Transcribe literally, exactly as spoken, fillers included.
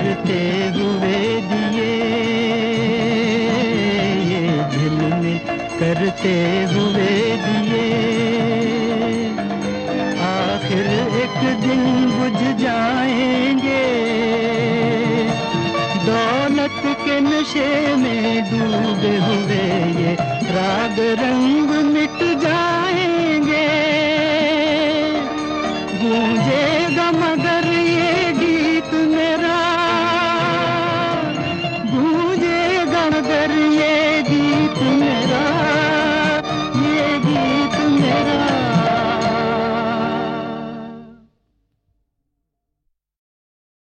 करते हुए दिए, ये झिलमिल करते हुए दिए, आखिर एक दिन बुझ जाएंगे। दौलत के नशे में डूबे हुए ये राग रंग मिट